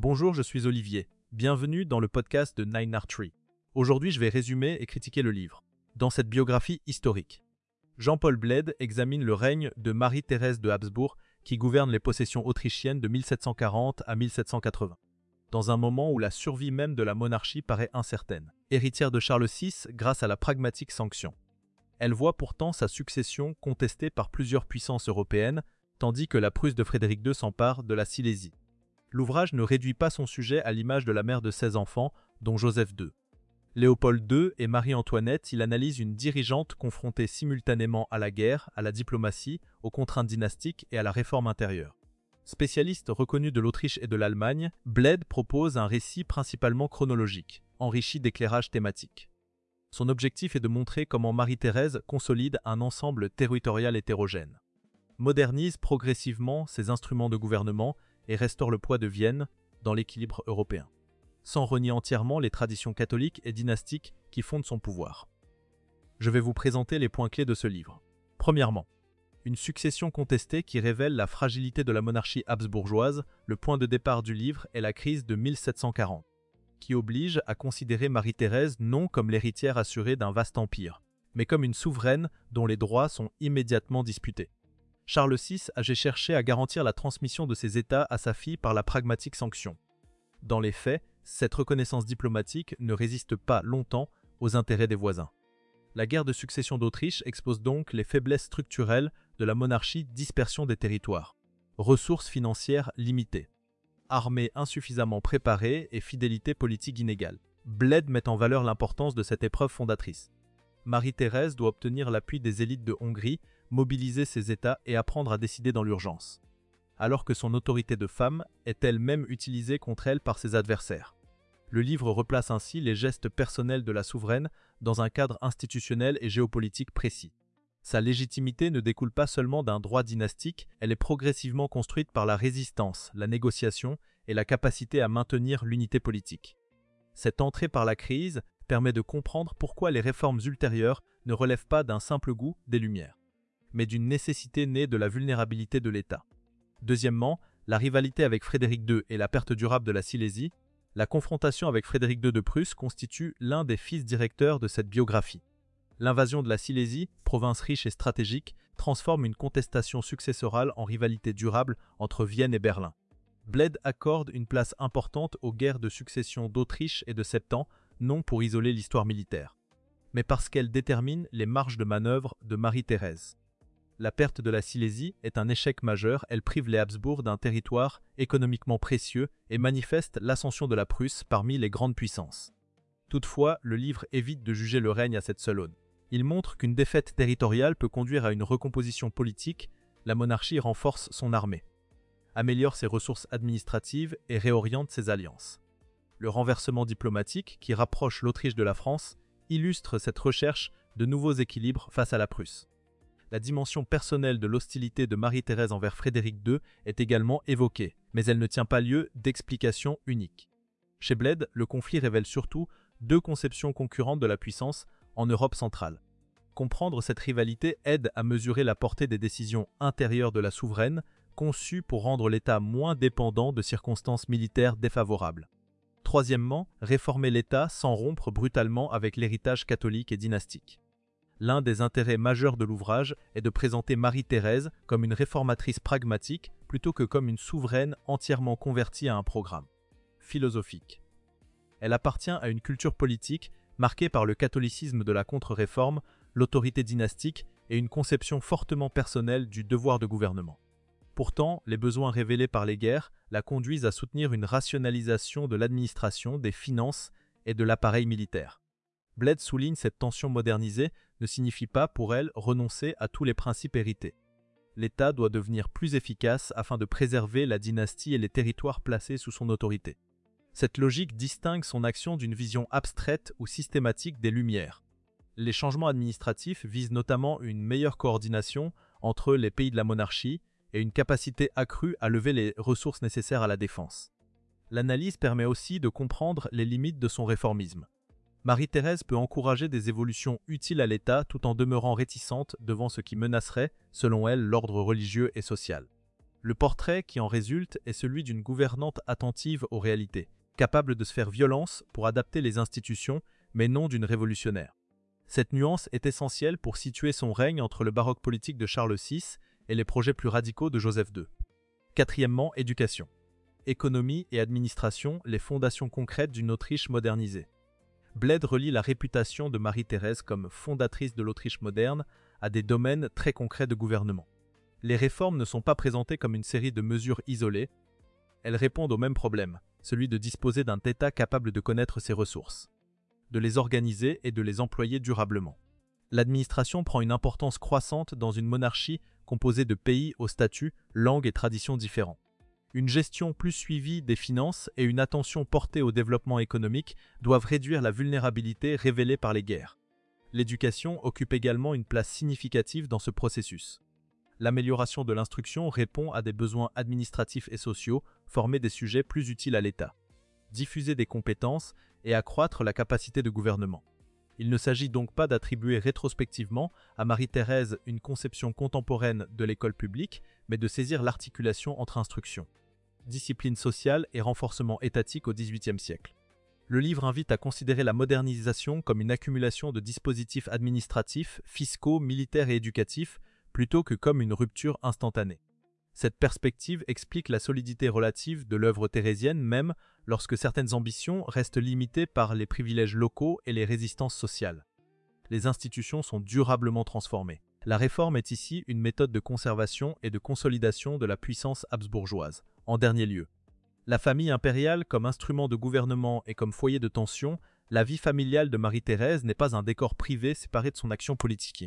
Bonjour, je suis Olivier. Bienvenue dans le podcast de Nine Tree. Aujourd'hui, je vais résumer et critiquer le livre. Dans cette biographie historique, Jean-Paul Bled examine le règne de Marie-Thérèse de Habsbourg qui gouverne les possessions autrichiennes de 1740 à 1780. Dans un moment où la survie même de la monarchie paraît incertaine, héritière de Charles VI grâce à la pragmatique sanction. Elle voit pourtant sa succession contestée par plusieurs puissances européennes, tandis que la Prusse de Frédéric II s'empare de la Silésie. L'ouvrage ne réduit pas son sujet à l'image de la mère de 16 enfants, dont Joseph II. Léopold II et Marie-Antoinette, il analyse une dirigeante confrontée simultanément à la guerre, à la diplomatie, aux contraintes dynastiques et à la réforme intérieure. Spécialiste reconnu de l'Autriche et de l'Allemagne, Bled propose un récit principalement chronologique, enrichi d'éclairages thématiques. Son objectif est de montrer comment Marie-Thérèse consolide un ensemble territorial hétérogène, modernise progressivement ses instruments de gouvernement et restaure le poids de Vienne dans l'équilibre européen, sans renier entièrement les traditions catholiques et dynastiques qui fondent son pouvoir. Je vais vous présenter les points clés de ce livre. Premièrement, une succession contestée qui révèle la fragilité de la monarchie habsbourgeoise. Le point de départ du livre est la crise de 1740, qui oblige à considérer Marie-Thérèse non comme l'héritière assurée d'un vaste empire, mais comme une souveraine dont les droits sont immédiatement disputés. Charles VI avait cherché à garantir la transmission de ses États à sa fille par la pragmatique sanction. Dans les faits, cette reconnaissance diplomatique ne résiste pas longtemps aux intérêts des voisins. La guerre de succession d'Autriche expose donc les faiblesses structurelles de la monarchie, dispersion des territoires, ressources financières limitées, armée insuffisamment préparée et fidélité politique inégale. Bled met en valeur l'importance de cette épreuve fondatrice. Marie-Thérèse doit obtenir l'appui des élites de Hongrie, mobiliser ses États et apprendre à décider dans l'urgence, alors que son autorité de femme est elle-même utilisée contre elle par ses adversaires. Le livre replace ainsi les gestes personnels de la souveraine dans un cadre institutionnel et géopolitique précis. Sa légitimité ne découle pas seulement d'un droit dynastique, elle est progressivement construite par la résistance, la négociation et la capacité à maintenir l'unité politique. Cette entrée par la crise permet de comprendre pourquoi les réformes ultérieures ne relèvent pas d'un simple goût des Lumières, mais d'une nécessité née de la vulnérabilité de l'État. Deuxièmement, la rivalité avec Frédéric II et la perte durable de la Silésie. La confrontation avec Frédéric II de Prusse constitue l'un des fils directeurs de cette biographie. L'invasion de la Silésie, province riche et stratégique, transforme une contestation successorale en rivalité durable entre Vienne et Berlin. Bled accorde une place importante aux guerres de succession d'Autriche et de Septans, non pour isoler l'histoire militaire, mais parce qu'elles déterminent les marges de manœuvre de Marie-Thérèse. La perte de la Silésie est un échec majeur, elle prive les Habsbourg d'un territoire économiquement précieux et manifeste l'ascension de la Prusse parmi les grandes puissances. Toutefois, le livre évite de juger le règne à cette seule aune. Il montre qu'une défaite territoriale peut conduire à une recomposition politique. La monarchie renforce son armée, améliore ses ressources administratives et réoriente ses alliances. Le renversement diplomatique, qui rapproche l'Autriche de la France, illustre cette recherche de nouveaux équilibres face à la Prusse. La dimension personnelle de l'hostilité de Marie-Thérèse envers Frédéric II est également évoquée, mais elle ne tient pas lieu d'explication unique. Chez Bled, le conflit révèle surtout deux conceptions concurrentes de la puissance en Europe centrale. Comprendre cette rivalité aide à mesurer la portée des décisions intérieures de la souveraine, conçues pour rendre l'État moins dépendant de circonstances militaires défavorables. Troisièmement, réformer l'État sans rompre brutalement avec l'héritage catholique et dynastique. L'un des intérêts majeurs de l'ouvrage est de présenter Marie-Thérèse comme une réformatrice pragmatique plutôt que comme une souveraine entièrement convertie à un programme philosophique. Elle appartient à une culture politique marquée par le catholicisme de la contre-réforme, l'autorité dynastique et une conception fortement personnelle du devoir de gouvernement. Pourtant, les besoins révélés par les guerres la conduisent à soutenir une rationalisation de l'administration, des finances et de l'appareil militaire. Bled souligne cette tension modernisée ne signifie pas pour elle renoncer à tous les principes hérités. L'État doit devenir plus efficace afin de préserver la dynastie et les territoires placés sous son autorité. Cette logique distingue son action d'une vision abstraite ou systématique des Lumières. Les changements administratifs visent notamment une meilleure coordination entre les pays de la monarchie et une capacité accrue à lever les ressources nécessaires à la défense. L'analyse permet aussi de comprendre les limites de son réformisme. Marie-Thérèse peut encourager des évolutions utiles à l'État tout en demeurant réticente devant ce qui menacerait, selon elle, l'ordre religieux et social. Le portrait qui en résulte est celui d'une gouvernante attentive aux réalités, capable de se faire violence pour adapter les institutions, mais non d'une révolutionnaire. Cette nuance est essentielle pour situer son règne entre le baroque politique de Charles VI et les projets plus radicaux de Joseph II. Quatrièmement, éducation. Économie et administration, les fondations concrètes d'une Autriche modernisée. Bled relie la réputation de Marie-Thérèse comme fondatrice de l'Autriche moderne à des domaines très concrets de gouvernement. Les réformes ne sont pas présentées comme une série de mesures isolées, elles répondent au même problème, celui de disposer d'un État capable de connaître ses ressources, de les organiser et de les employer durablement. L'administration prend une importance croissante dans une monarchie composée de pays aux statuts, langues et traditions différents. Une gestion plus suivie des finances et une attention portée au développement économique doivent réduire la vulnérabilité révélée par les guerres. L'éducation occupe également une place significative dans ce processus. L'amélioration de l'instruction répond à des besoins administratifs et sociaux, former des sujets plus utiles à l'État, diffuser des compétences et accroître la capacité de gouvernement. Il ne s'agit donc pas d'attribuer rétrospectivement à Marie-Thérèse une conception contemporaine de l'école publique, mais de saisir l'articulation entre instruction, discipline sociale et renforcement étatique au XVIIIe siècle. Le livre invite à considérer la modernisation comme une accumulation de dispositifs administratifs, fiscaux, militaires et éducatifs, plutôt que comme une rupture instantanée. Cette perspective explique la solidité relative de l'œuvre thérésienne même lorsque certaines ambitions restent limitées par les privilèges locaux et les résistances sociales. Les institutions sont durablement transformées. La réforme est ici une méthode de conservation et de consolidation de la puissance habsbourgeoise. En dernier lieu, la famille impériale comme instrument de gouvernement et comme foyer de tension, la vie familiale de Marie-Thérèse n'est pas un décor privé séparé de son action politique.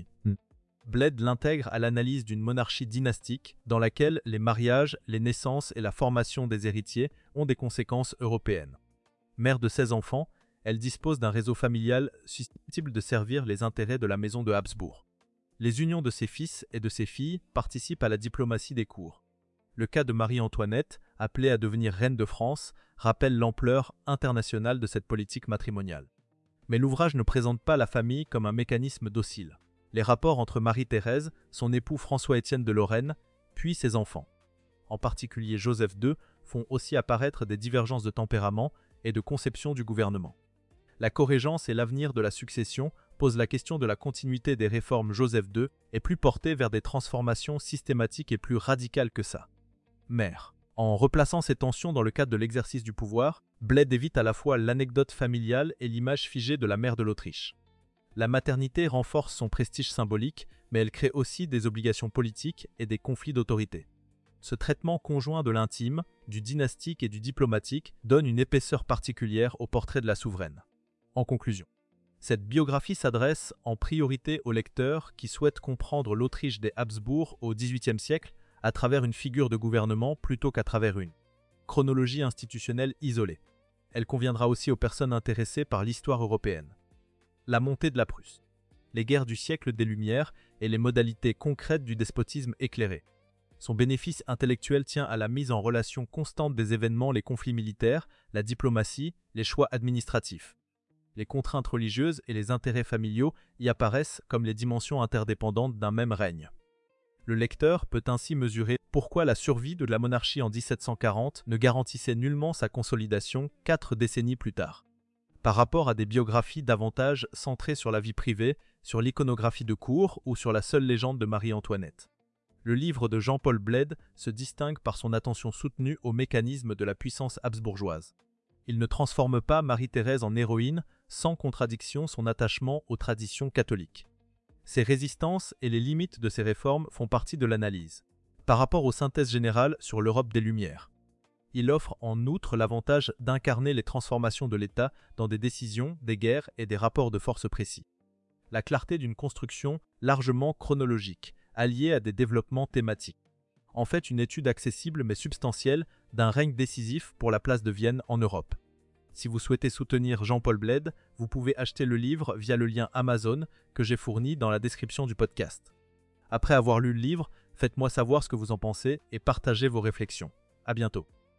Bled l'intègre à l'analyse d'une monarchie dynastique dans laquelle les mariages, les naissances et la formation des héritiers ont des conséquences européennes. Mère de 16 enfants, elle dispose d'un réseau familial susceptible de servir les intérêts de la maison de Habsbourg. Les unions de ses fils et de ses filles participent à la diplomatie des cours. Le cas de Marie-Antoinette, appelée à devenir reine de France, rappelle l'ampleur internationale de cette politique matrimoniale. Mais l'ouvrage ne présente pas la famille comme un mécanisme docile. Les rapports entre Marie-Thérèse, son époux François-Étienne de Lorraine, puis ses enfants, en particulier Joseph II, font aussi apparaître des divergences de tempérament et de conception du gouvernement. La corrégence et l'avenir de la succession posent la question de la continuité des réformes Joseph II et plus portée vers des transformations systématiques et plus radicales que ça. Mère. En replaçant ces tensions dans le cadre de l'exercice du pouvoir, Bled évite à la fois l'anecdote familiale et l'image figée de la mère de l'Autriche. La maternité renforce son prestige symbolique, mais elle crée aussi des obligations politiques et des conflits d'autorité. Ce traitement conjoint de l'intime, du dynastique et du diplomatique donne une épaisseur particulière au portrait de la souveraine. En conclusion, cette biographie s'adresse en priorité aux lecteurs qui souhaitent comprendre l'Autriche des Habsbourg au XVIIIe siècle à travers une figure de gouvernement plutôt qu'à travers une chronologie institutionnelle isolée. Elle conviendra aussi aux personnes intéressées par l'histoire européenne. La montée de la Prusse, les guerres du siècle des Lumières et les modalités concrètes du despotisme éclairé. Son bénéfice intellectuel tient à la mise en relation constante des événements, les conflits militaires, la diplomatie, les choix administratifs. Les contraintes religieuses et les intérêts familiaux y apparaissent comme les dimensions interdépendantes d'un même règne. Le lecteur peut ainsi mesurer pourquoi la survie de la monarchie en 1740 ne garantissait nullement sa consolidation 4 décennies plus tard, par rapport à des biographies davantage centrées sur la vie privée, sur l'iconographie de cour ou sur la seule légende de Marie-Antoinette. Le livre de Jean-Paul Bled se distingue par son attention soutenue aux mécanismes de la puissance habsbourgeoise. Il ne transforme pas Marie-Thérèse en héroïne, sans contradiction son attachement aux traditions catholiques. Ses résistances et les limites de ses réformes font partie de l'analyse. Par rapport aux synthèses générales sur l'Europe des Lumières, il offre en outre l'avantage d'incarner les transformations de l'État dans des décisions, des guerres et des rapports de force précis. La clarté d'une construction largement chronologique, alliée à des développements thématiques. En fait, une étude accessible mais substantielle d'un règne décisif pour la place de Vienne en Europe. Si vous souhaitez soutenir Jean-Paul Bled, vous pouvez acheter le livre via le lien Amazon que j'ai fourni dans la description du podcast. Après avoir lu le livre, faites-moi savoir ce que vous en pensez et partagez vos réflexions. À bientôt.